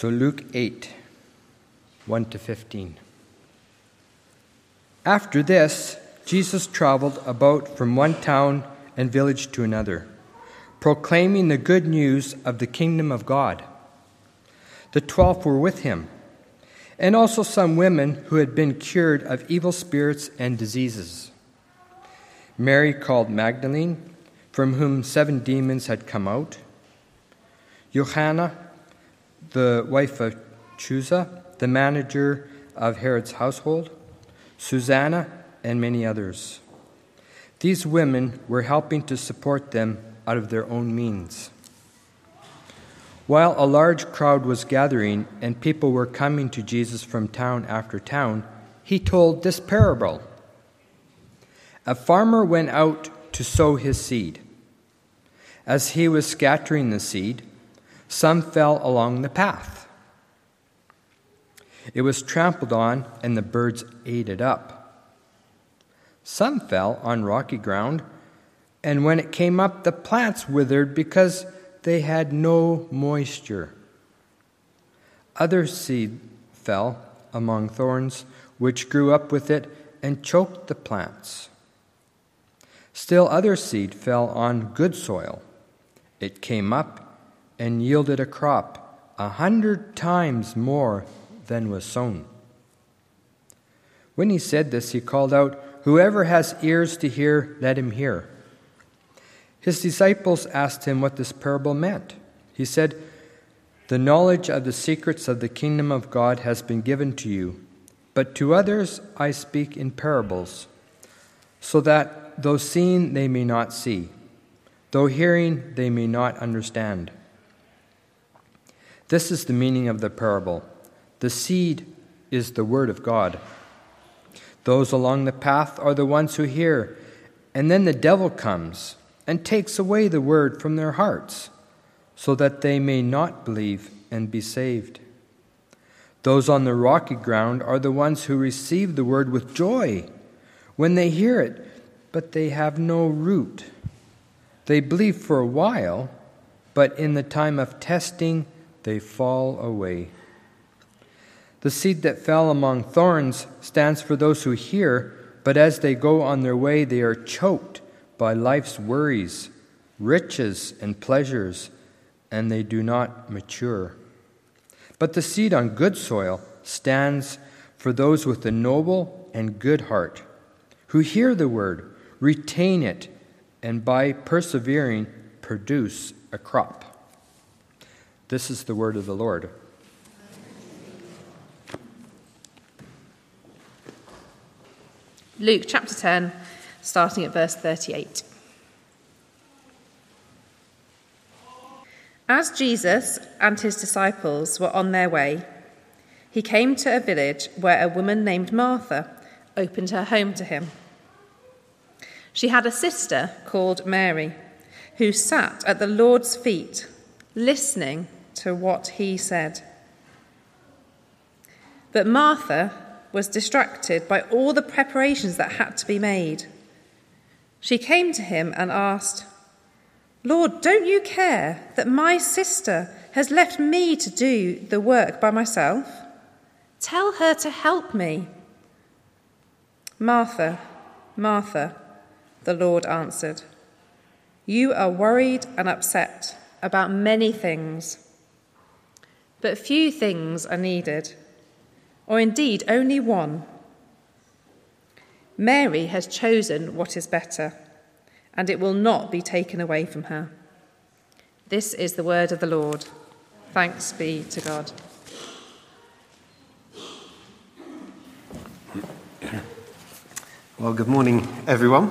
So Luke 8, 1-15. After this, Jesus traveled about from one town and village to another, proclaiming the good news of the kingdom of God. The 12 were with him, and also some women who had been cured of evil spirits and diseases. Mary called Magdalene, from whom 7 demons had come out, Johanna, the wife of Chuza, the manager of Herod's household, Susanna, and many others. These women were helping to support them out of their own means. While a large crowd was gathering and people were coming to Jesus from town after town, he told this parable. A farmer went out to sow his seed. As he was scattering the seed, some fell along the path. It was trampled on, and the birds ate it up. Some fell on rocky ground, and when it came up, the plants withered because they had no moisture. Other seed fell among thorns, which grew up with it and choked the plants. Still other seed fell on good soil. It came up and yielded a crop 100 times more than was sown. When he said this, he called out, "Whoever has ears to hear, let him hear." His disciples asked him what this parable meant. He said, "The knowledge of the secrets of the kingdom of God has been given to you, but to others I speak in parables, so that though seeing they may not see, though hearing they may not understand." This is the meaning of the parable. The seed is the word of God. Those along the path are the ones who hear, and then the devil comes and takes away the word from their hearts, so that they may not believe and be saved. Those on the rocky ground are the ones who receive the word with joy when they hear it, but they have no root. They believe for a while, but in the time of testing, they fall away. The seed that fell among thorns stands for those who hear, but as they go on their way, they are choked by life's worries, riches, and pleasures, and they do not mature. But the seed on good soil stands for those with a noble and good heart, who hear the word, retain it, and by persevering produce a crop. This is the word of the Lord. Luke chapter 10, starting at verse 38. As Jesus and his disciples were on their way, he came to a village where a woman named Martha opened her home to him. She had a sister called Mary, who sat at the Lord's feet, listening to what he said. But Martha was distracted by all the preparations that had to be made. She came to him and asked, "Lord, don't you care that my sister has left me to do the work by myself? Tell her to help me." "Martha, Martha," the Lord answered, "you are worried and upset about many things, but few things are needed, or indeed only one. Mary has chosen what is better, and it will not be taken away from her." This is the word of the Lord. Thanks be to God. Well, good morning, everyone.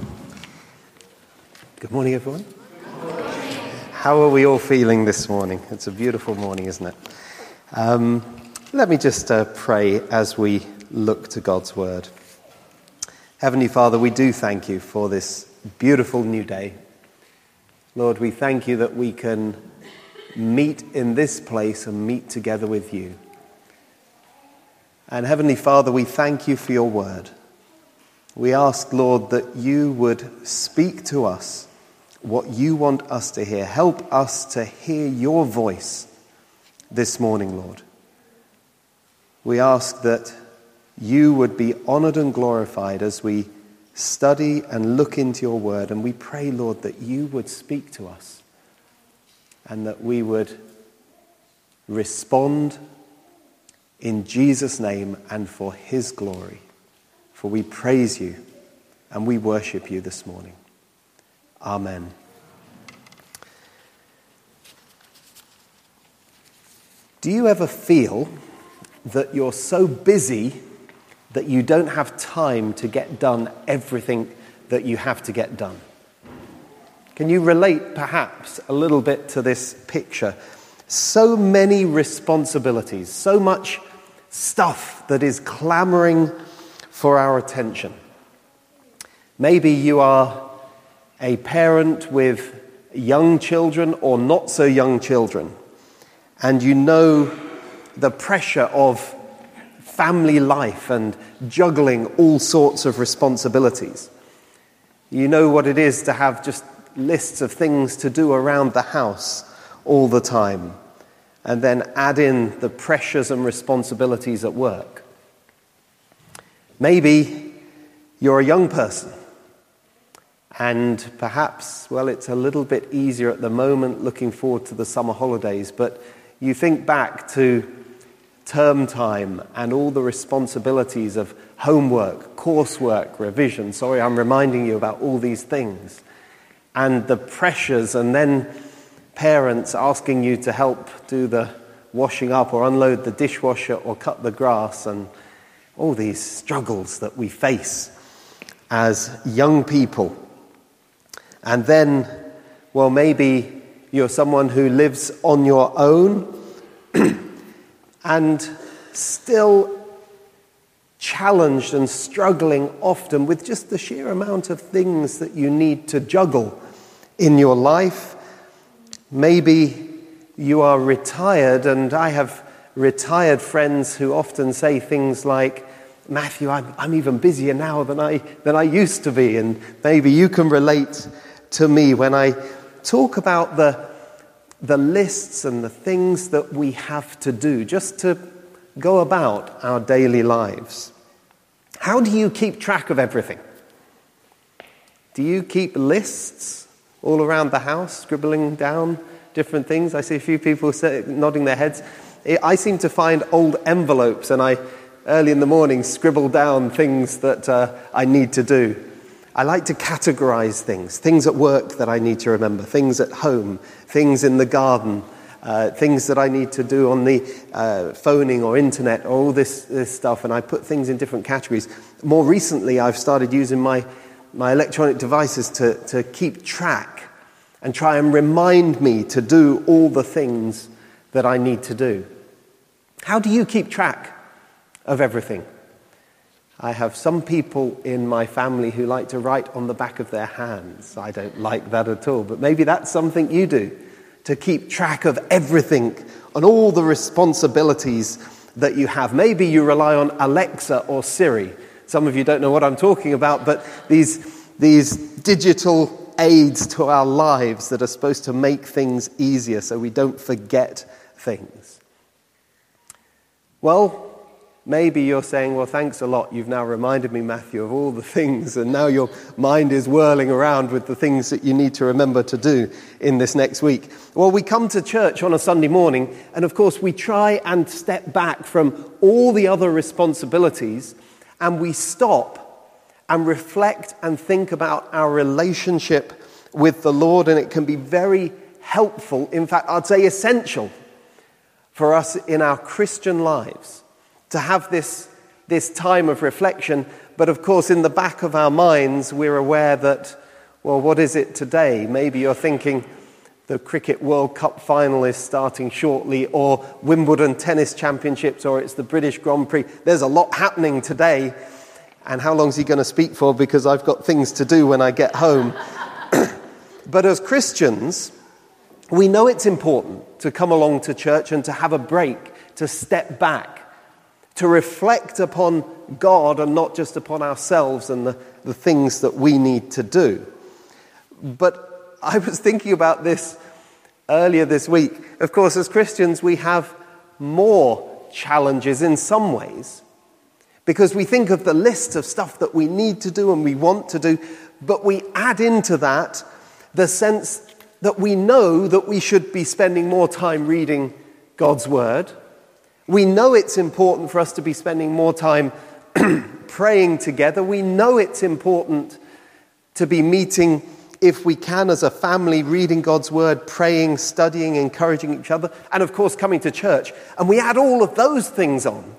Good morning, everyone. How are we all feeling this morning? It's a beautiful morning, isn't it? Let me just pray as we look to God's word. Heavenly Father, we do thank you for this beautiful new day. Lord, we thank you that we can meet in this place and meet together with you. And Heavenly Father, we thank you for your word. We ask, Lord, that you would speak to us what you want us to hear. Help us to hear your voice this morning, Lord. We ask that you would be honoured and glorified as we study and look into your word. And we pray, Lord, that you would speak to us and that we would respond in Jesus' name and for his glory. For we praise you and we worship you this morning. Amen. Do you ever feel that you're so busy that you don't have time to get done everything that you have to get done? Can you relate perhaps a little bit to this picture? So many responsibilities, so much stuff that is clamoring for our attention. Maybe you are a parent with young children or not so young children, and you know the pressure of family life and juggling all sorts of responsibilities. You know what it is to have just lists of things to do around the house all the time, and then add in the pressures and responsibilities at work. Maybe you're a young person, and perhaps, well, it's a little bit easier at the moment looking forward to the summer holidays, but you think back to term time and all the responsibilities of homework, coursework, revision. Sorry, I'm reminding you about all these things. And the pressures, and then parents asking you to help do the washing up or unload the dishwasher or cut the grass, and all these struggles that we face as young people. And then, well, maybe you're someone who lives on your own and still challenged and struggling often with just the sheer amount of things that you need to juggle in your life. Maybe you are retired, and I have retired friends who often say things like, Matthew, I'm even busier now than I used to be. And maybe you can relate to me when I talk about the lists and the things that we have to do just to go about our daily lives. How do you keep track of everything? Do you keep lists all around the house, scribbling down different things? I see a few people nodding their heads. I seem to find old envelopes, and I, early in the morning, scribble down things that I need to do. I like to categorize things at work that I need to remember, things at home, things in the garden, things that I need to do on the phoning or internet, all this stuff, and I put things in different categories. More recently, I've started using my electronic devices to keep track and try and remind me to do all the things that I need to do. How do you keep track of everything? I have some people in my family who like to write on the back of their hands. I don't like that at all, but maybe that's something you do, to keep track of everything and all the responsibilities that you have. Maybe you rely on Alexa or Siri. Some of you don't know what I'm talking about, but these digital aids to our lives that are supposed to make things easier so we don't forget things. Well, maybe you're saying, well, thanks a lot. You've now reminded me, Matthew, of all the things, and now your mind is whirling around with the things that you need to remember to do in this next week. Well, we come to church on a Sunday morning, and of course we try and step back from all the other responsibilities, and we stop and reflect and think about our relationship with the Lord, and it can be very helpful, in fact, I'd say essential for us in our Christian lives to have this time of reflection. But of course, in the back of our minds, we're aware that, well, what is it today? Maybe you're thinking the Cricket World Cup final is starting shortly, or Wimbledon Tennis Championships, or it's the British Grand Prix. There's a lot happening today. And how long is he going to speak for? Because I've got things to do when I get home. But as Christians, we know it's important to come along to church and to have a break, to step back, to reflect upon God and not just upon ourselves and the things that we need to do. But I was thinking about this earlier this week. Of course, as Christians, we have more challenges in some ways because we think of the list of stuff that we need to do and we want to do, but we add into that the sense that we know that we should be spending more time reading God's Word. We know it's important for us to be spending more time praying together. We know it's important to be meeting, if we can, as a family, reading God's Word, praying, studying, encouraging each other, and of course coming to church. And we add all of those things on.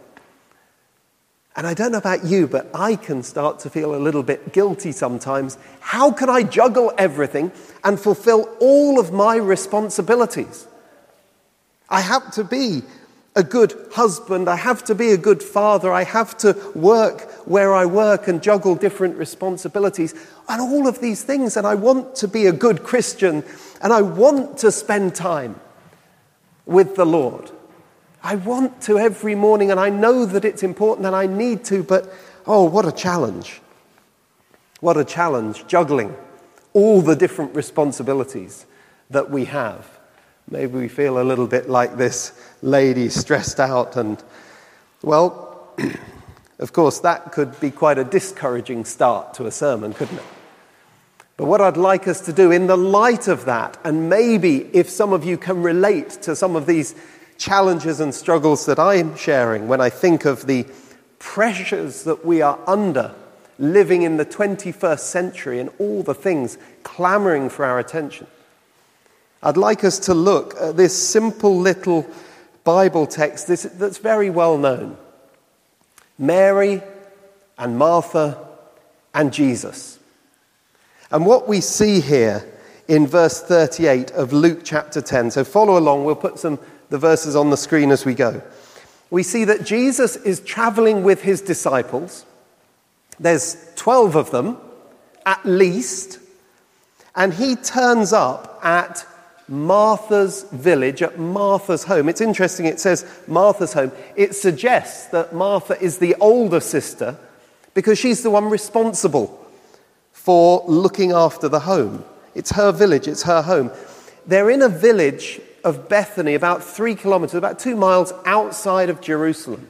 And I don't know about you, but I can start to feel a little bit guilty sometimes. How can I juggle everything and fulfill all of my responsibilities? I have to be a good husband, I have to be a good father, I have to work where I work and juggle different responsibilities and all of these things, and I want to be a good Christian and I want to spend time with the Lord. I want to every morning, and I know that it's important and I need to, but oh, what a challenge. What a challenge, juggling all the different responsibilities that we have. Maybe we feel a little bit like this lady, stressed out, and, well, of course, that could be quite a discouraging start to a sermon, couldn't it? But what I'd like us to do in the light of that, and maybe if some of you can relate to some of these challenges and struggles that I'm sharing when I think of the pressures that we are under living in the 21st century and all the things clamoring for our attention, I'd like us to look at this simple little Bible text that's very well known. Mary and Martha and Jesus. And what we see here in verse 38 of Luke chapter 10, so follow along, we'll put the verses on the screen as we go. We see that Jesus is traveling with his disciples. There's 12 of them, at least, and he turns up at Martha's village, at Martha's home. It's interesting, it says Martha's home. It suggests that Martha is the older sister because she's the one responsible for looking after the home. It's her village, it's her home. They're in a village of Bethany, about 3 kilometers, about 2 miles outside of Jerusalem.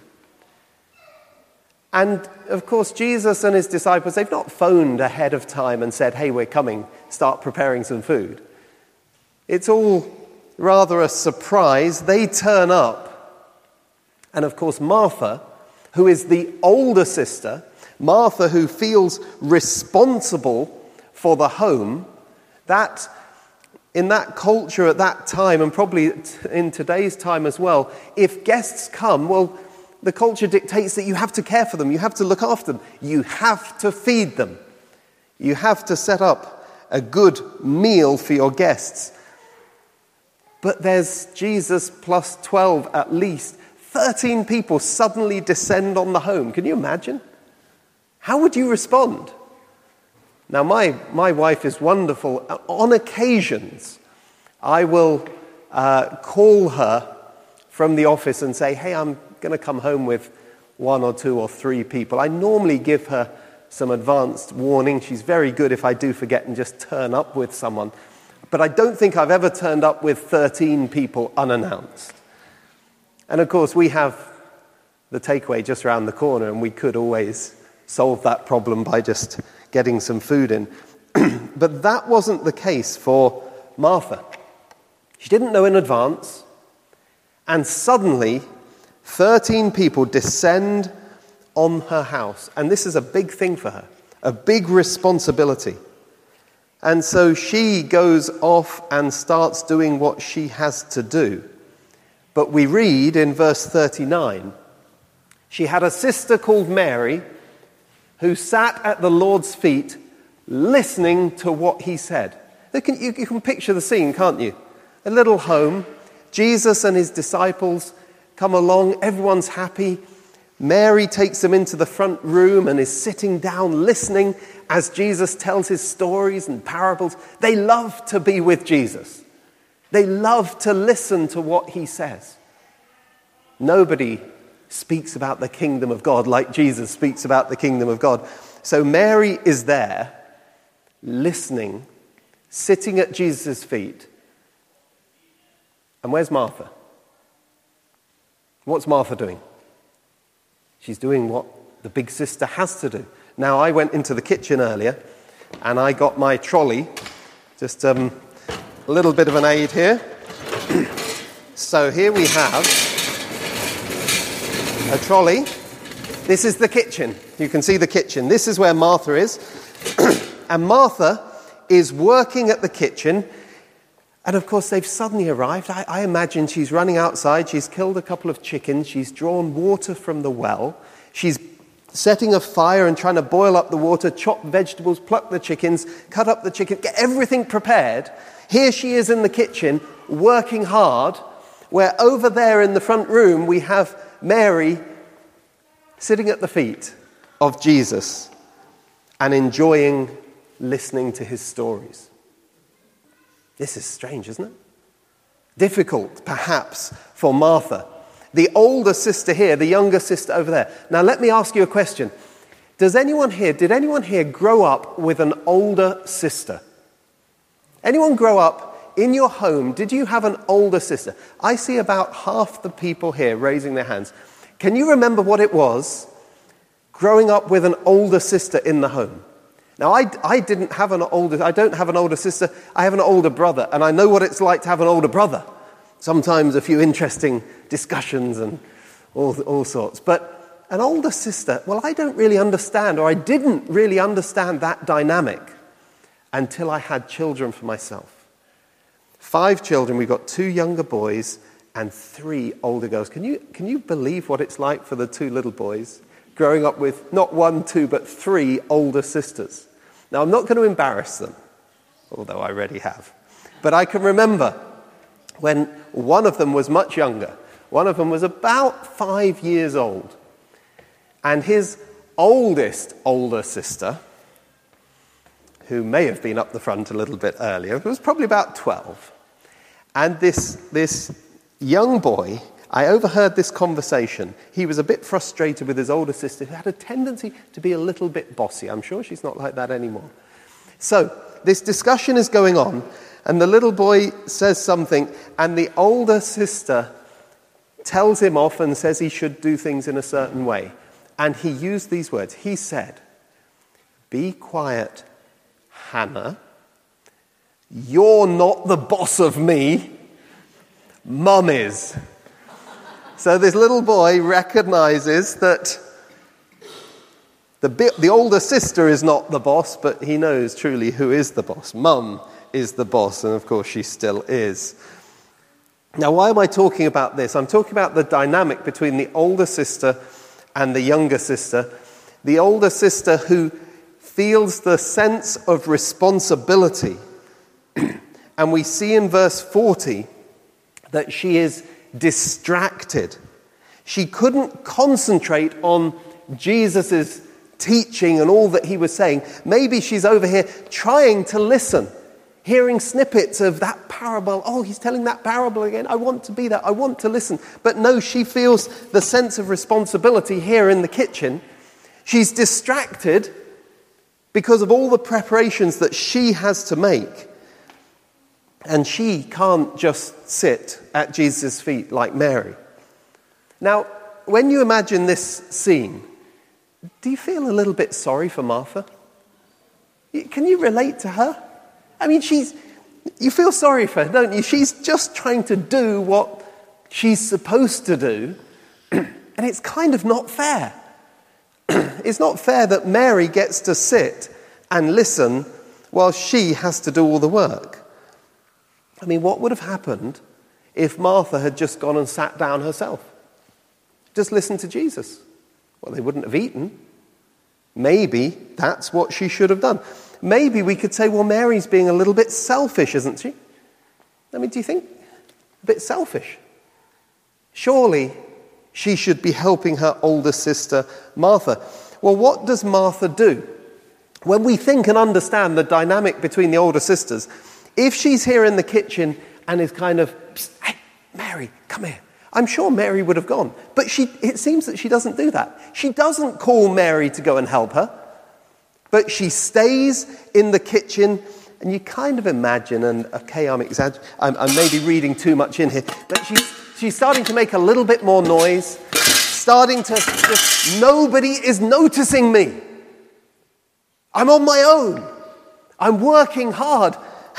And of course, Jesus and his disciples, they've not phoned ahead of time and said, hey, we're coming, start preparing some food. It's all rather a surprise. They turn up. And of course, Martha, who is the older sister, Martha who feels responsible for the home, that in that culture at that time, and probably in today's time as well, if guests come, well, the culture dictates that you have to care for them, you have to look after them, you have to feed them, you have to set up a good meal for your guests. But there's Jesus plus 12 at least. 13 people suddenly descend on the home. Can you imagine? How would you respond? Now, my wife is wonderful. On occasions, I will call her from the office and say, hey, I'm going to come home with 1 or 2 or 3 people. I normally give her some advanced warning. She's very good if I do forget and just turn up with someone. But I don't think I've ever turned up with 13 people unannounced. And of course, we have the takeaway just around the corner, and we could always solve that problem by just getting some food in. But that wasn't the case for Martha. She didn't know in advance, and suddenly 13 people descend on her house. And this is a big thing for her, a big responsibility. And so she goes off and starts doing what she has to do. But we read in verse 39, she had a sister called Mary who sat at the Lord's feet listening to what he said. You can picture the scene, can't you? A little home, Jesus and his disciples come along, everyone's happy. Mary takes them into the front room and is sitting down listening as Jesus tells his stories and parables. They love to be with Jesus. They love to listen to what he says. Nobody speaks about the kingdom of God like Jesus speaks about the kingdom of God. So Mary is there, listening, sitting at Jesus' feet, And where's Martha? What's Martha doing? She's doing what the big sister has to do. Now, I went into the kitchen earlier and I got my trolley. Just a little bit of an aid here. So here we have a trolley. This is the kitchen. You can see the kitchen. This is where Martha is. And Martha is working at the kitchen. And of course, they've suddenly arrived. I imagine she's running outside. She's killed a couple of chickens. She's drawn water from the well. She's setting a fire and trying to boil up the water, chop vegetables, pluck the chickens, cut up the chicken, get everything prepared. Here she is in the kitchen, working hard, where over there in the front room we have Mary sitting at the feet of Jesus and enjoying listening to his stories. This is strange, isn't it? Difficult, perhaps, for Martha. The older sister here, the younger sister over there. Now, let me ask you a question. Did anyone here grow up with an older sister? Anyone grow up in your home? Did you have an older sister? I see about half the people here raising their hands. Can you remember what it was growing up with an older sister in the home? Now, I don't have an older sister. I have an older brother, and I know what it's like to have an older brother. Sometimes a few interesting discussions and all sorts. But an older sister, well, I don't really understand, or I didn't really understand that dynamic until I had children for myself. 5 children. We've got 2 younger boys and 3 older girls. Can you believe what it's like for the 2 little boys growing up with not 1, 2, but 3 older sisters? Now, I'm not going to embarrass them, although I already have. But I can remember when one of them was much younger. One of them was about 5 years old. And his oldest older sister, who may have been up the front a little bit earlier, was probably about 12. And this young boy, I overheard this conversation. He was a bit frustrated with his older sister, who had a tendency to be a little bit bossy. I'm sure she's not like that anymore. So this discussion is going on, and the little boy says something, and the older sister tells him off and says he should do things in a certain way. And he used these words. He said, "Be quiet, Hannah. You're not the boss of me. Mum is." So this little boy recognizes that the older sister is not the boss, but he knows truly who is the boss. Mum is the boss, and of course she still is. Now, why am I talking about this? I'm talking about the dynamic between the older sister and the younger sister. The older sister who feels the sense of responsibility. And we see in verse 40 that she is distracted. She couldn't concentrate on Jesus' teaching and all that he was saying. Maybe she's over here trying to listen, hearing snippets of that parable. Oh, he's telling that parable again. I want to be there. I want to listen. But no, she feels the sense of responsibility here in the kitchen. She's distracted because of all the preparations that she has to make. And she can't just sit at Jesus' feet like Mary. Now, when you imagine this scene, do you feel a little bit sorry for Martha? Can you relate to her? I mean, you feel sorry for her, don't you? She's just trying to do what she's supposed to do, and it's kind of not fair. It's not fair that Mary gets to sit and listen while she has to do all the work. I mean, what would have happened if Martha had just gone and sat down herself? Just listened to Jesus? Well, they wouldn't have eaten. Maybe that's what she should have done. Maybe we could say, well, Mary's being a little bit selfish, isn't she? I mean, do you think? A bit selfish. Surely she should be helping her older sister, Martha. Well, what does Martha do? When we think and understand the dynamic between the older sisters, if she's here in the kitchen and is kind of, "Hey, Mary, come here," I'm sure Mary would have gone. But it seems that she doesn't do that. She doesn't call Mary to go and help her, but she stays in the kitchen. And you kind of imagine, and okay, I'm maybe reading too much in here, but she's starting to make a little bit more noise, starting to just, nobody is noticing me. I'm on my own. I'm working hard.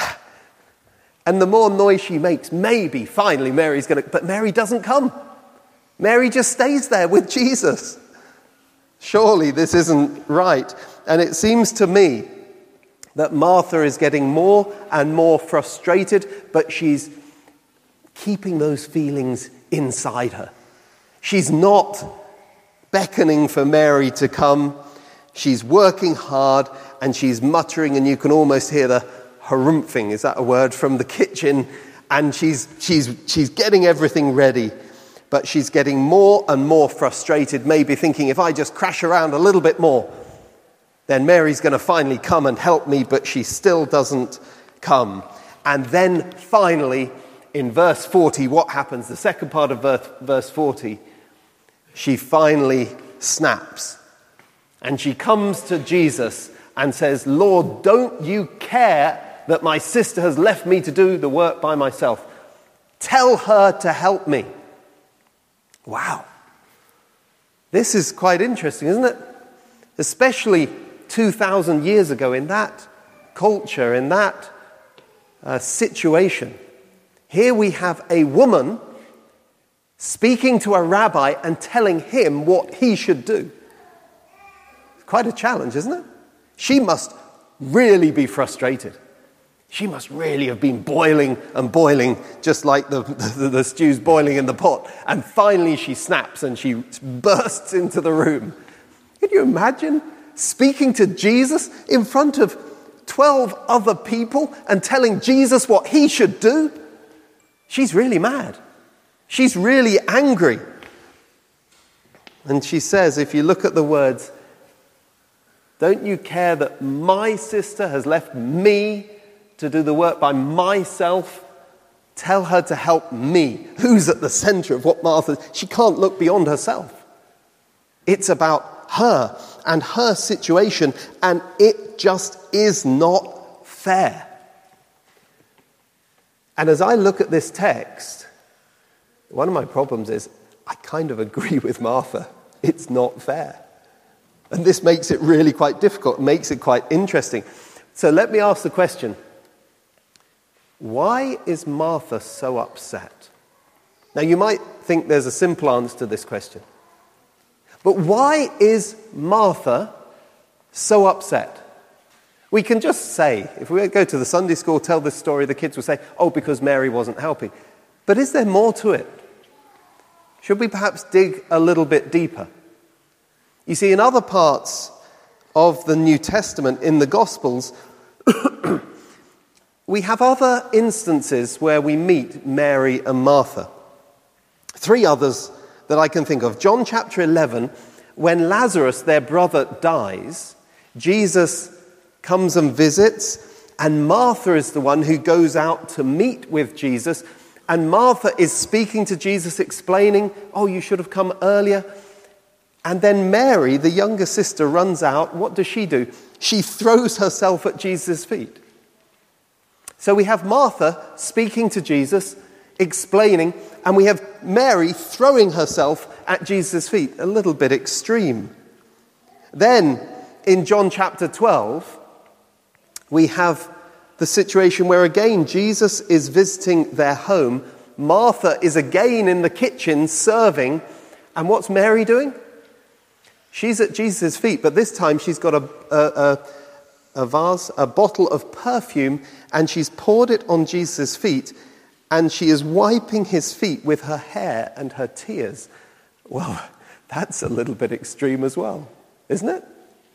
And the more noise she makes, maybe finally Mary's going to, but Mary doesn't come. Mary just stays there with Jesus. Surely this isn't right. And it seems to me that Martha is getting more and more frustrated, but she's keeping those feelings inside her. She's not beckoning for Mary to come. She's working hard and she's muttering, and you can almost hear the harumphing, is that a word, from the kitchen, and she's getting everything ready. But she's getting more and more frustrated, maybe thinking, if I just crash around a little bit more, then Mary's going to finally come and help me, but she still doesn't come. And then finally, in verse 40, what happens? The second part of verse 40, she finally snaps. And she comes to Jesus and says, Lord, don't you care that my sister has left me to do the work by myself? Tell her to help me. Wow. This is quite interesting, isn't it? Especially 2,000 years ago, in that culture, in that situation. Here we have a woman speaking to a rabbi and telling him what he should do. Quite a challenge, isn't it? She must really be frustrated. She must really have been boiling and boiling, just like the stew's boiling in the pot. And finally she snaps and she bursts into the room. Can you imagine speaking to Jesus in front of 12 other people and telling Jesus what he should do? She's really mad. She's really angry. And she says, if you look at the words, don't you care that my sister has left me to do the work by myself? Tell her to help me. Who's at the center of what Martha... She can't look beyond herself. It's about her and her situation, and it just is not fair. And as I look at this text, one of my problems is I kind of agree with Martha. It's not fair. And this makes it really quite difficult, makes it quite interesting. So let me ask the question, why is Martha so upset? Now you might think there's a simple answer to this question. But why is Martha so upset? We can just say, if we go to the Sunday school, tell this story, the kids will say, oh, because Mary wasn't helping. But is there more to it? Should we perhaps dig a little bit deeper? You see, in other parts of the New Testament, in the Gospels, we have other instances where we meet Mary and Martha. 3 others that I can think of. John chapter 11, when Lazarus, their brother, dies, Jesus comes and visits, and Martha is the one who goes out to meet with Jesus, and Martha is speaking to Jesus, explaining, oh, you should have come earlier. And then Mary, the younger sister, runs out. What does she do? She throws herself at Jesus' feet. So we have Martha speaking to Jesus, explaining, and we have Mary throwing herself at Jesus' feet. A little bit extreme. Then, in John chapter 12, we have the situation where again Jesus is visiting their home. Martha is again in the kitchen serving. And what's Mary doing? She's at Jesus' feet, but this time she's got a vase, a bottle of perfume, and she's poured it on Jesus' feet, and she is wiping his feet with her hair and her tears. Well, that's a little bit extreme as well, isn't it?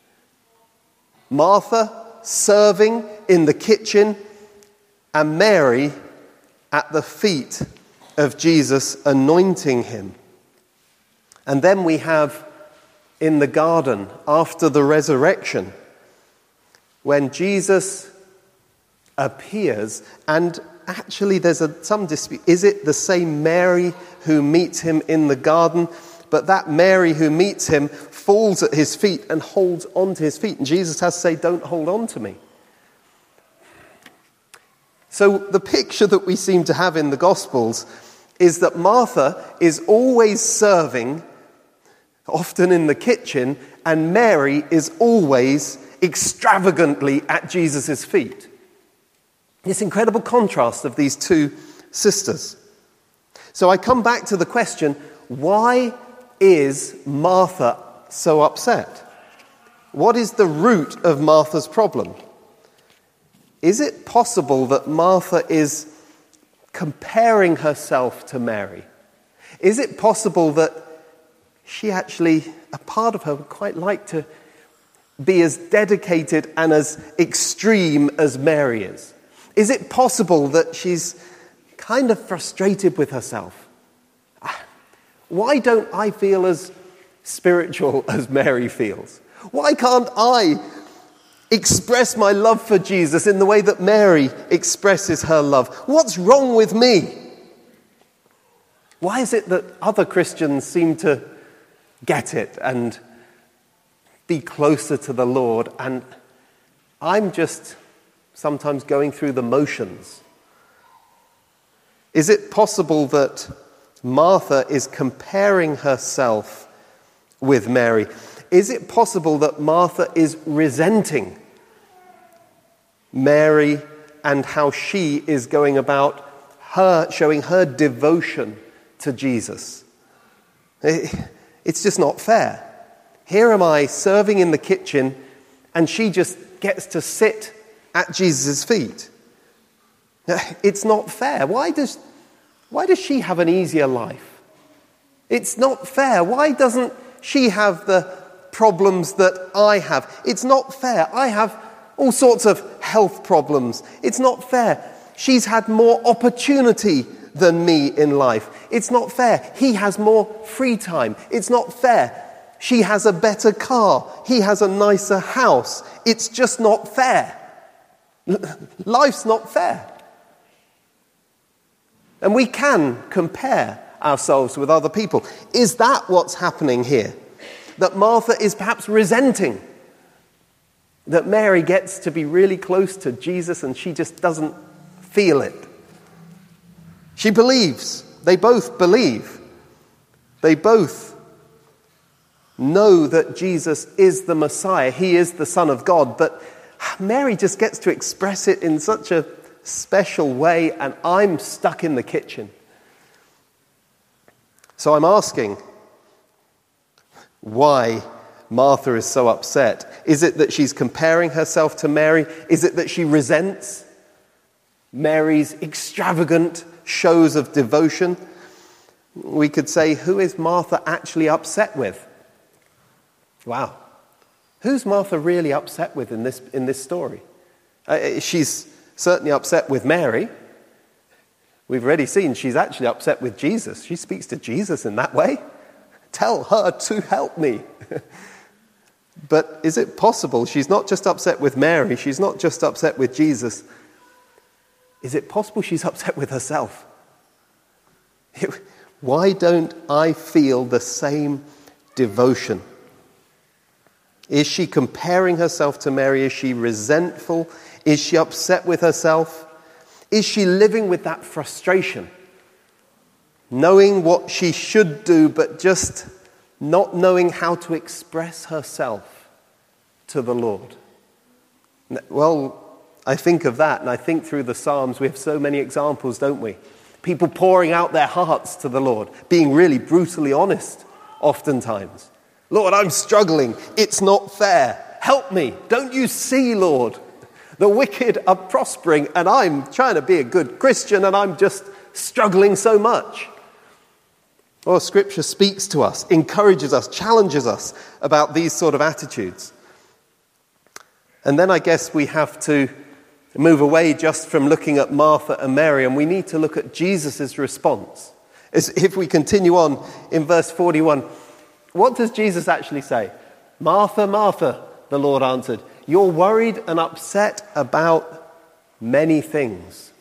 Martha serving in the kitchen, and Mary at the feet of Jesus, anointing him. And then we have in the garden after the resurrection, when Jesus appears, and actually there's some dispute. Is it the same Mary who meets him in the garden? But that Mary who meets him falls at his feet and holds on to his feet. And Jesus has to say, don't hold on to me. So the picture that we seem to have in the Gospels is that Martha is always serving, often in the kitchen, and Mary is always extravagantly at Jesus' feet. This incredible contrast of these two sisters. So I come back to the question, why is Martha so upset? What is the root of Martha's problem? Is it possible that Martha is comparing herself to Mary? Is it possible that she actually, a part of her would quite like to be as dedicated and as extreme as Mary is? Is it possible that she's kind of frustrated with herself? Why don't I feel as spiritual as Mary feels? Why can't I express my love for Jesus in the way that Mary expresses her love? What's wrong with me? Why is it that other Christians seem to get it and be closer to the Lord, and I'm just sometimes going through the motions? Is it possible that Martha is comparing herself with Mary? Is it possible that Martha is resenting Mary and how she is going about showing her devotion to Jesus? It's just not fair. Here am I serving in the kitchen, and she just gets to sit at Jesus' feet. It's not fair. Why does she have an easier life? It's not fair. Why doesn't she have the problems that I have? It's not fair. I have all sorts of health problems. It's not fair. She's had more opportunity than me in life. It's not fair. He has more free time. It's not fair. She has a better car. He has a nicer house. It's just not fair. Life's not fair. And we can compare ourselves with other people. Is that what's happening here? That Martha is perhaps resenting that Mary gets to be really close to Jesus and she just doesn't feel it. She believes. They both believe. They both know that Jesus is the Messiah. He is the Son of God. But Mary just gets to express it in such a special way, and I'm stuck in the kitchen. So I'm asking why Martha is so upset. Is it that she's comparing herself to Mary? Is it that she resents Mary's extravagant shows of devotion? We could say, who is Martha actually upset with? Wow. Who's Martha really upset with in this story? She's certainly upset with Mary. We've already seen she's actually upset with Jesus. She speaks to Jesus in that way. Tell her to help me. But is it possible she's not just upset with Mary, she's not just upset with Jesus? Is it possible she's upset with herself? Why don't I feel the same devotion? Is she comparing herself to Mary? Is she resentful? Is she upset with herself? Is she living with that frustration? Knowing what she should do, but just not knowing how to express herself to the Lord? Well, I think of that, and I think through the Psalms, we have so many examples, don't we? People pouring out their hearts to the Lord, being really brutally honest oftentimes. Lord, I'm struggling. It's not fair. Help me. Don't you see, Lord? The wicked are prospering, and I'm trying to be a good Christian, and I'm just struggling so much. Well, Scripture speaks to us, encourages us, challenges us about these sort of attitudes. And then I guess we have to move away just from looking at Martha and Mary, and we need to look at Jesus' response. If we continue on in verse 41, what does Jesus actually say? Martha, Martha, the Lord answered, you're worried and upset about many things.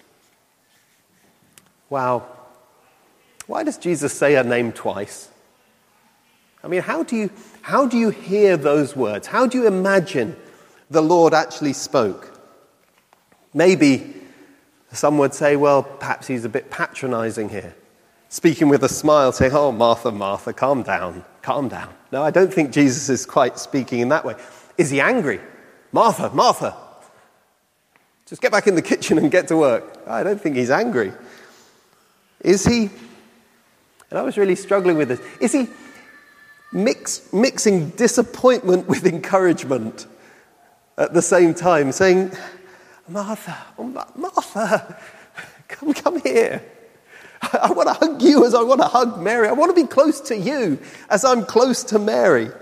Wow. Why does Jesus say her name twice? I mean, how do you hear those words? How do you imagine the Lord actually spoke? Maybe Some would say, well, perhaps he's a bit patronizing here. Speaking with a smile, saying, oh, Martha, Martha, calm down, calm down. No, I don't think Jesus is quite speaking in that way. Is he angry? Martha, Martha, just get back in the kitchen and get to work. I don't think he's angry. Is he? And I was really struggling with this. Is he mixing disappointment with encouragement at the same time, saying, Martha, oh, Martha, come here. I want to hug you as I want to hug Mary. I want to be close to you as I'm close to Mary.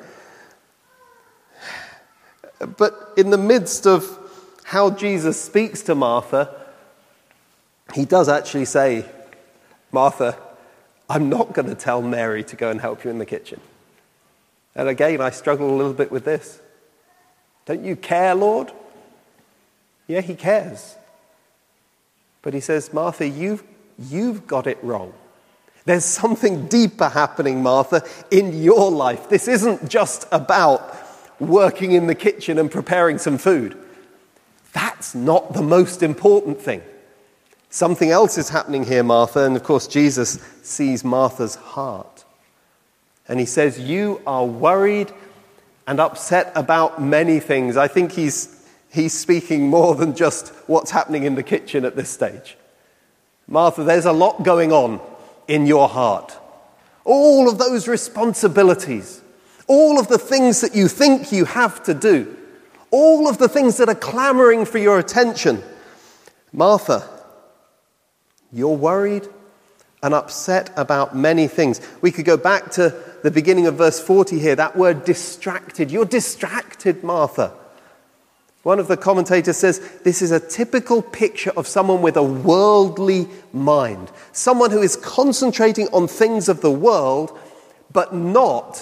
But in the midst of how Jesus speaks to Martha, he does actually say, Martha, I'm not going to tell Mary to go and help you in the kitchen. And again, I struggle a little bit with this. Don't you care, Lord? Yeah, he cares. But he says, Martha, you've got it wrong. There's something deeper happening, Martha, in your life. This isn't just about working in the kitchen and preparing some food. That's not the most important thing. Something else is happening here, Martha, and of course Jesus sees Martha's heart. And he says, you are worried and upset about many things. I think he's speaking more than just what's happening in the kitchen at this stage. Martha, there's a lot going on in your heart. All of those responsibilities, all of the things that you think you have to do, all of the things that are clamoring for your attention. Martha, you're worried and upset about many things. We could go back to the beginning of verse 40 here, that word distracted. You're distracted, Martha. One of the commentators says this is a typical picture of someone with a worldly mind. Someone who is concentrating on things of the world, but not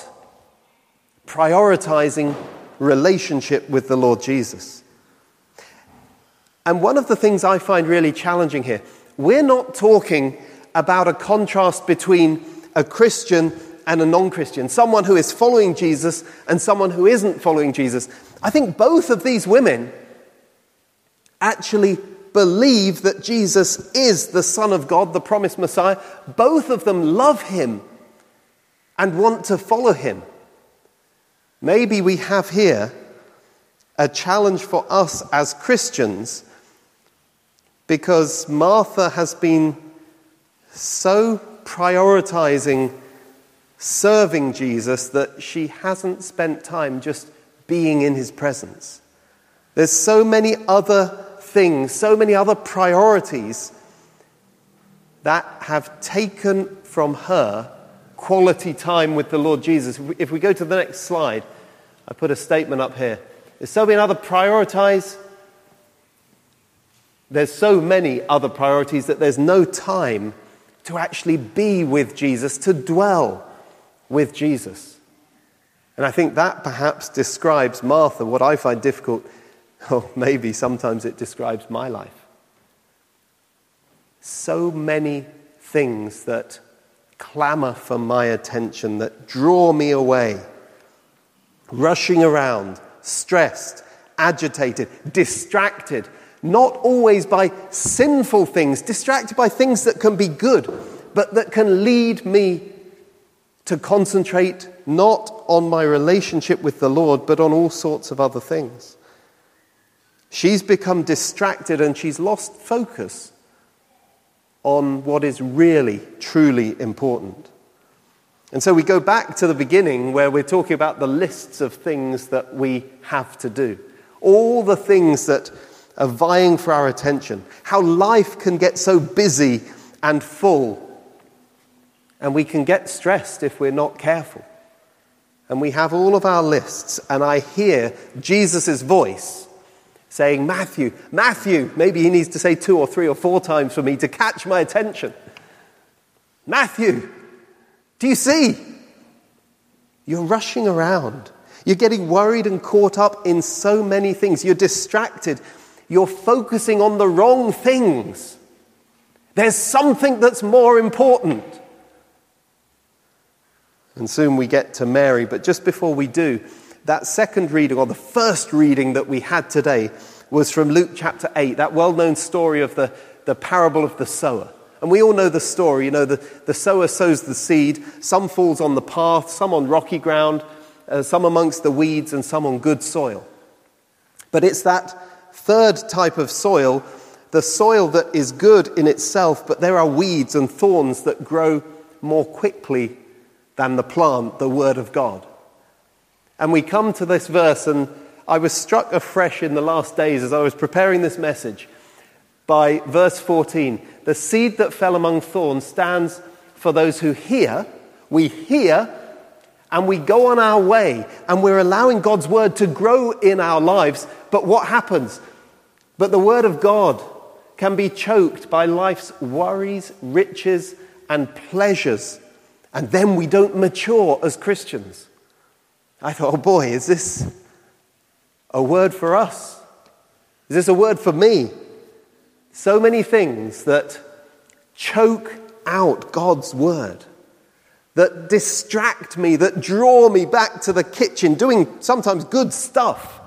prioritizing relationship with the Lord Jesus. And one of the things I find really challenging here, we're not talking about a contrast between a Christian and a non-Christian, someone who is following Jesus and someone who isn't following Jesus. I think both of these women actually believe that Jesus is the Son of God, the promised Messiah. Both of them love him and want to follow him. Maybe we have here a challenge for us as Christians because Martha has been so prioritizing serving Jesus that she hasn't spent time just being in his presence. There's so many other things, so many other priorities that have taken from her quality time with the Lord Jesus. If we go to the next slide, I put a statement up here. There's so many other priorities that there's no time to actually be with Jesus, to dwell with Jesus. And I think that perhaps describes Martha. What I find difficult, or maybe sometimes it describes my life. So many things that clamor for my attention, that draw me away. Rushing around, stressed, agitated, distracted. Not always by sinful things, distracted by things that can be good, but that can lead me to concentrate not on my relationship with the Lord, but on all sorts of other things. She's become distracted and she's lost focus on what is really, truly important. And so we go back to the beginning where we're talking about the lists of things that we have to do. All the things that are vying for our attention. How life can get so busy and full. And we can get stressed if we're not careful. And we have all of our lists. And I hear Jesus' voice saying, Matthew, Matthew. Maybe he needs to say 2 or 3 or 4 times for me to catch my attention. Matthew, do you see? You're rushing around. You're getting worried and caught up in so many things. You're distracted. You're focusing on the wrong things. There's something that's more important. And soon we get to Mary, but just before we do, that second reading, or the first reading that we had today, was from Luke chapter 8, that well-known story of the the parable of the sower. And we all know the story. You know, the sower sows the seed. Some falls on the path, some on rocky ground, some amongst the weeds, and some on good soil. But it's that third type of soil, the soil that is good in itself, but there are weeds and thorns that grow more quickly than the plant, the Word of God. And we come to this verse, and I was struck afresh in the last days as I was preparing this message by verse 14. The seed that fell among thorns stands for those who hear. We hear and we go on our way, and we're allowing God's word to grow in our lives. But what happens? But the word of God can be choked by life's worries, riches, and pleasures. And then we don't mature as Christians. I thought, oh boy, is this a word for us? Is this a word for me? So many things that choke out God's word, that distract me, that draw me back to the kitchen, doing sometimes good stuff.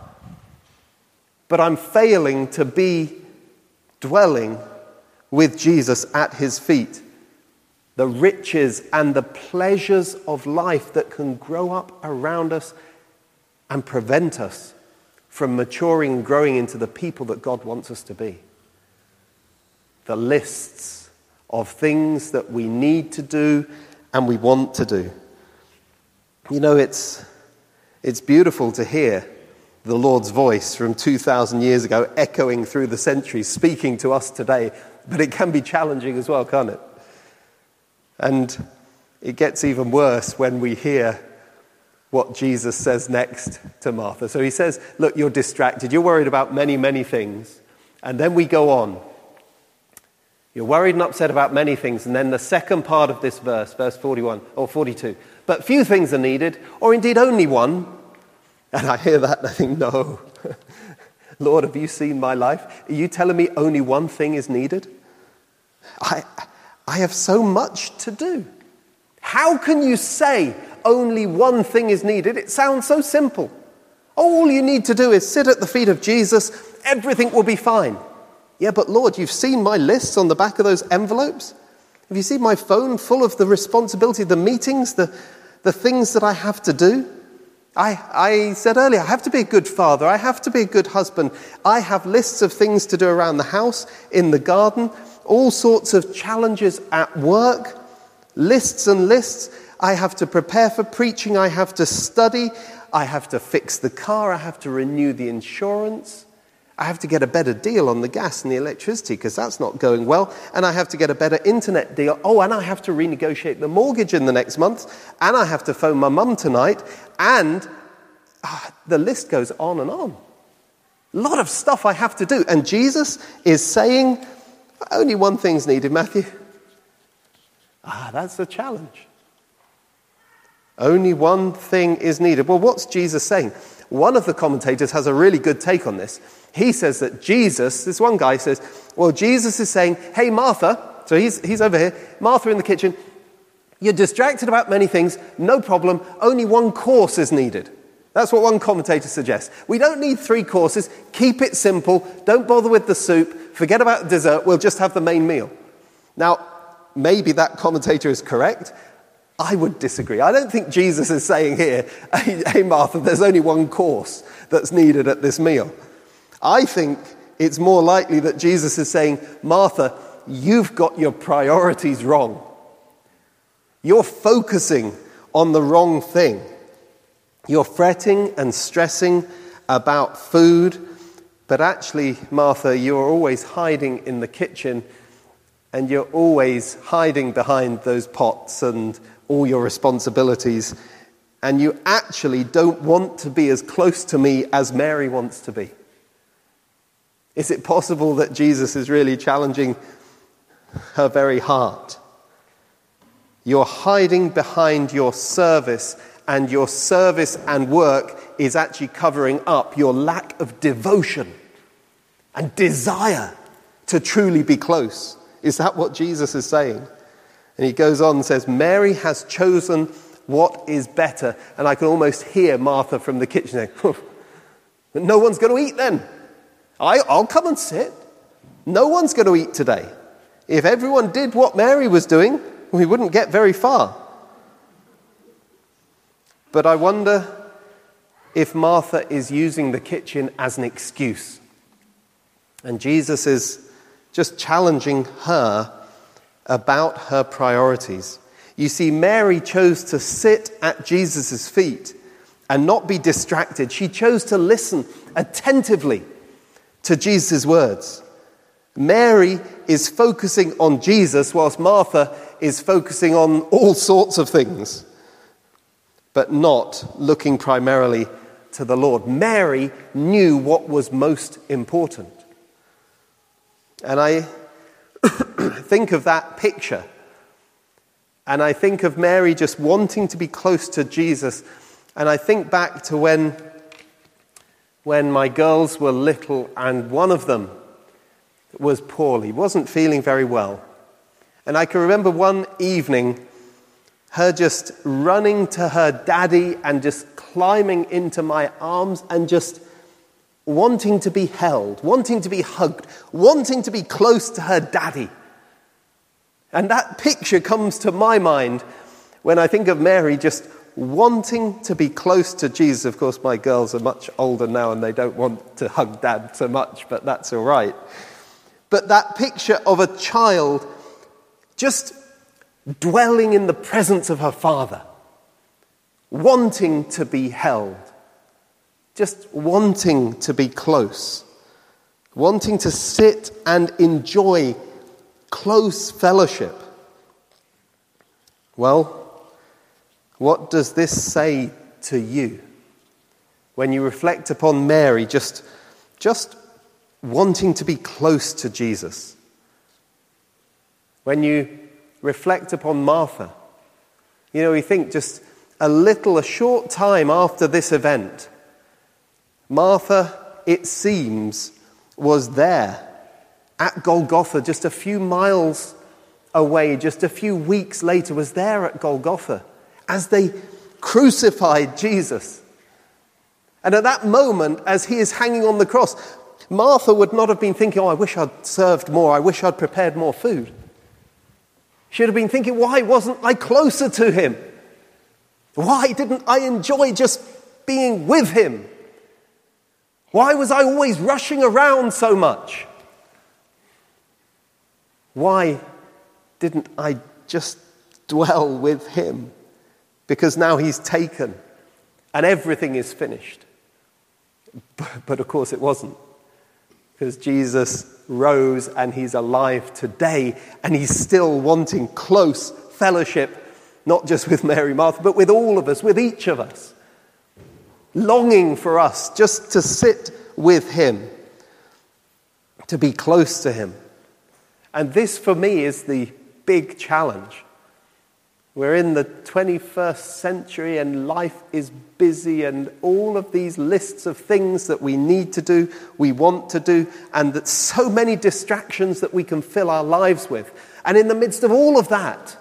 But I'm failing to be dwelling with Jesus at his feet. The riches and the pleasures of life that can grow up around us and prevent us from maturing and growing into the people that God wants us to be. The lists of things that we need to do and we want to do. You know, it's beautiful to hear the Lord's voice from 2,000 years ago echoing through the centuries, speaking to us today, but it can be challenging as well, can't it? And it gets even worse when we hear what Jesus says next to Martha. So he says, look, you're distracted. You're worried about many, many things. And then we go on. You're worried and upset about many things. And then the second part of this verse, verse 41 or 42. But few things are needed, or indeed only one. And I hear that and I think, no. Lord, have you seen my life? Are you telling me only one thing is needed? I have so much to do. How can you say only one thing is needed? It sounds so simple. All you need to do is sit at the feet of Jesus. Everything will be fine. Yeah, but Lord, you've seen my lists on the back of those envelopes? Have you seen my phone full of the responsibility, the meetings, the things that I have to do? I said earlier, I have to be a good father. I have to be a good husband. I have lists of things to do around the house, in the garden, all sorts of challenges at work, lists and lists. I have to prepare for preaching. I have to study. I have to fix the car. I have to renew the insurance. I have to get a better deal on the gas and the electricity because that's not going well. And I have to get a better internet deal. Oh, and I have to renegotiate the mortgage in the next month. And I have to phone my mum tonight. And the list goes on and on. A lot of stuff I have to do. And Jesus is saying, only one thing's needed, Matthew. That's a challenge. Only one thing is needed. Well, what's Jesus saying? One of the commentators has a really good take on this. He says that Jesus, this one guy says, well, Jesus is saying, hey, Martha, so he's over here, Martha in the kitchen, you're distracted about many things, no problem, only one course is needed. That's what one commentator suggests. We don't need 3 courses, keep it simple, don't bother with the soup, forget about dessert, we'll just have the main meal. Now, maybe that commentator is correct. I would disagree. I don't think Jesus is saying here, hey Martha, there's only one course that's needed at this meal. I think it's more likely that Jesus is saying, Martha, you've got your priorities wrong. You're focusing on the wrong thing. You're fretting and stressing about food, but actually, Martha, you're always hiding in the kitchen and you're always hiding behind those pots and all your responsibilities, and you actually don't want to be as close to me as Mary wants to be. Is it possible that Jesus is really challenging her very heart? You're hiding behind your service, and your service and work is actually covering up your lack of devotion and desire to truly be close. Is that what Jesus is saying? And he goes on and says, Mary has chosen what is better. And I can almost hear Martha from the kitchen saying, no one's going to eat then. I'll come and sit. No one's going to eat today. If everyone did what Mary was doing, we wouldn't get very far. But I wonder if Martha is using the kitchen as an excuse. And Jesus is just challenging her about her priorities. You see, Mary chose to sit at Jesus' feet and not be distracted. She chose to listen attentively to Jesus' words. Mary is focusing on Jesus, whilst Martha is focusing on all sorts of things, but not looking primarily to the Lord. Mary knew what was most important. And I think of that picture, and I think of Mary just wanting to be close to Jesus. And I think back to when my girls were little, and one of them was poorly, wasn't feeling very well. And I can remember one evening her just running to her daddy and just climbing into my arms and just wanting to be held, wanting to be hugged, wanting to be close to her daddy. And that picture comes to my mind when I think of Mary just wanting to be close to Jesus. Of course, my girls are much older now and they don't want to hug dad so much, but that's all right. But that picture of a child just dwelling in the presence of her father, wanting to be held, just wanting to be close, wanting to sit and enjoy close fellowship. Well, what does this say to you when you reflect upon Mary just wanting to be close to Jesus? When you reflect upon Martha, we think just a short time after this event, Martha, it seems, was there at Golgotha, just a few miles away, just a few weeks later, was there at Golgotha as they crucified Jesus. And at that moment, as he is hanging on the cross, Martha would not have been thinking, I wish I'd served more, I wish I'd prepared more food. She would have been thinking, why wasn't I closer to him? Why didn't I enjoy just being with him? Why was I always rushing around so much? Why didn't I just dwell with him? Because now he's taken and everything is finished. But of course it wasn't. Because Jesus rose and he's alive today and he's still wanting close fellowship, not just with Mary, Martha, but with all of us, with each of us. Longing for us just to sit with him, to be close to him. And this for me is the big challenge. We're in the 21st century and life is busy and all of these lists of things that we need to do, we want to do, and that so many distractions that we can fill our lives with. And in the midst of all of that,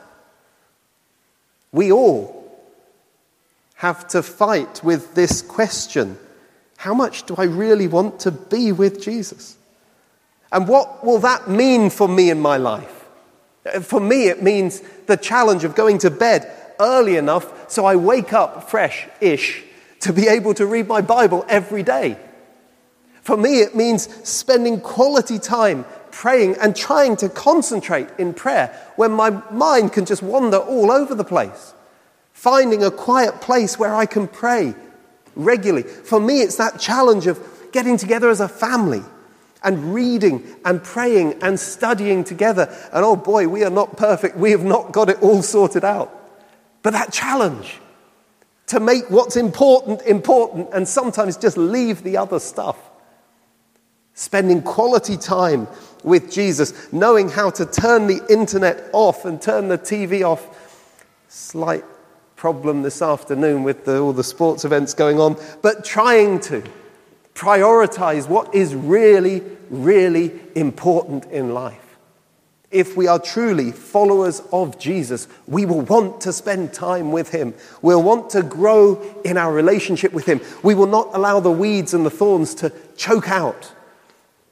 we all have to fight with this question: how much do I really want to be with Jesus? And what will that mean for me in my life? For me, it means the challenge of going to bed early enough so I wake up fresh-ish to be able to read my Bible every day. For me, it means spending quality time praying and trying to concentrate in prayer when my mind can just wander all over the place. Finding a quiet place where I can pray regularly. For me, it's that challenge of getting together as a family and reading and praying and studying together. And oh boy, we are not perfect. We have not got it all sorted out. But that challenge to make what's important, important, and sometimes just leave the other stuff. Spending quality time with Jesus, knowing how to turn the internet off and turn the TV off. Slight problem this afternoon with all the sports events going on, but trying to prioritize what is really, really important in life. If we are truly followers of Jesus, we will want to spend time with him. We'll want to grow in our relationship with him. We will not allow the weeds and the thorns to choke out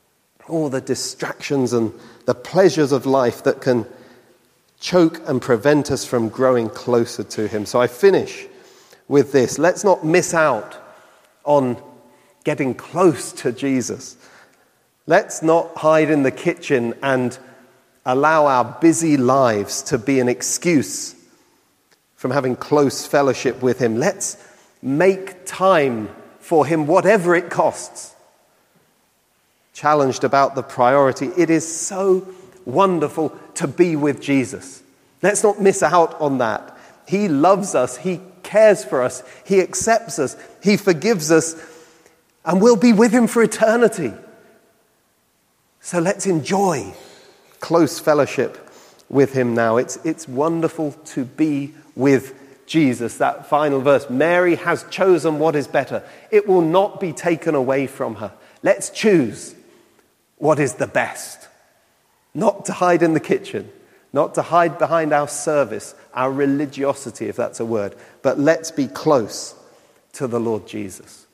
all the distractions and the pleasures of life that can choke and prevent us from growing closer to him. So I finish with this. Let's not miss out on getting close to Jesus. Let's not hide in the kitchen and allow our busy lives to be an excuse from having close fellowship with him. Let's make time for him, whatever it costs. Challenged about the priority. It is so wonderful to be with Jesus. Let's not miss out on that. He loves us. He cares for us. He accepts us. He forgives us. And we'll be with him for eternity. So let's enjoy close fellowship with him now. It's wonderful to be with Jesus. That final verse, Mary has chosen what is better. It will not be taken away from her. Let's choose what is the best. Not to hide in the kitchen, not to hide behind our service, our religiosity, if that's a word, but let's be close to the Lord Jesus.